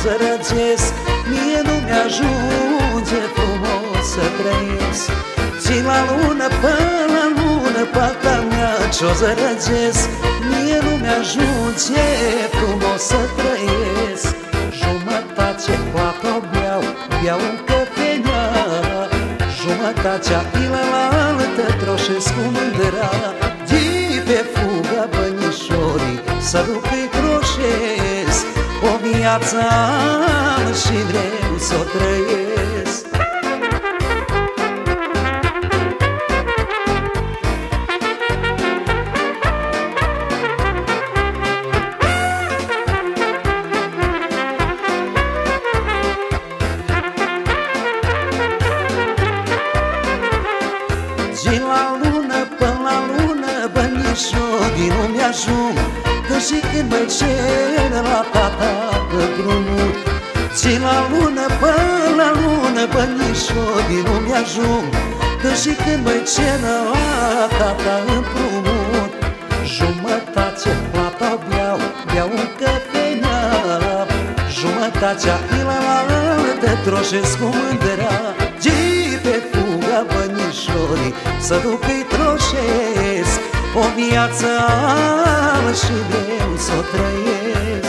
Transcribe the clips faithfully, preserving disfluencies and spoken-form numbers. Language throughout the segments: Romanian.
să răgesc, mie nu mi-ajunge frumos să trăiesc. Țin la lună, până la lună, fata mea ce-o să răgesc, mie nu mi-ajunge frumos să trăiesc. Jumătate poate o beau, beau în căpenea, jumătatea ilaltă troșesc cu mândra. Zi pe fugă, bănișorii, să nu pe troșesc, o viață am și vreau să o trăiesc. Zi la lună, până la lună, bănișorii nu mi-ajung, că și când mă cer la tata împrumut. Zi la lună, până la lună, bănișorii nu mi-ajung, că și când mă cer la tata împrumut. Jumătate plata beau, beau în căpenea, jumătatea ilaltă troșesc cu mândra. Zi pe fugă, bănișorii, să duc-i troșesc, o viață am și vreau să o trăiesc.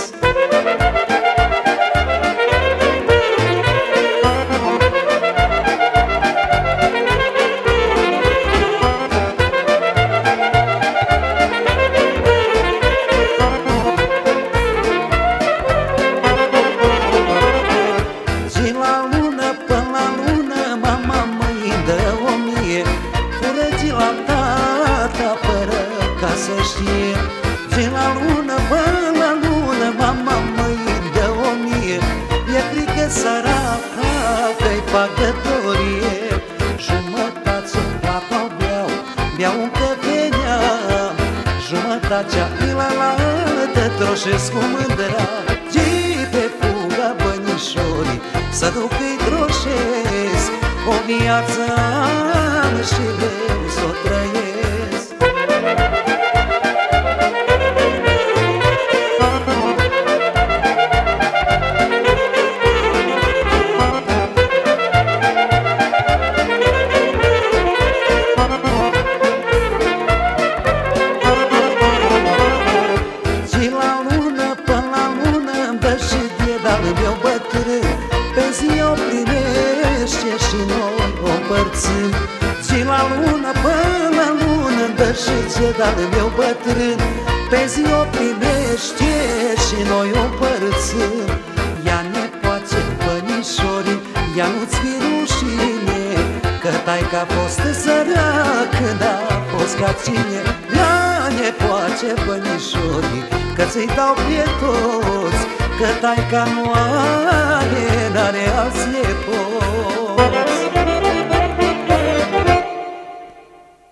Zi la lună, până la lună, mama mă-i dă o mie, fură zi la tata fără ca să știe. Zi la lună, până la lună, mama mă-i dă o mie, e frică săraca că-i pagătorie. Jumătate plata o beau, beau în căpenea, jumătatea ilaltă troșesc cu mândra. Zi pe fugă, bănișorii, să duc-i troșesc, o viață am și vreau să o trăiesc. Zi la lună, până la lună, îmi dă și diedal meu bătrân, pe zi o primește și noi o împărțim. Zi la lună, până la lună, îmi dă și diedal meu bătrân, pe zi o primește și noi o împărțim. Ia nepoate, bănișorii, ia nu-ți fi rușine, că taica a fost sărac când a fost ca cine. Ia nepoate, bănișorii, că ți-i dau pe toți, că taica nu are, n-are alți nepoți.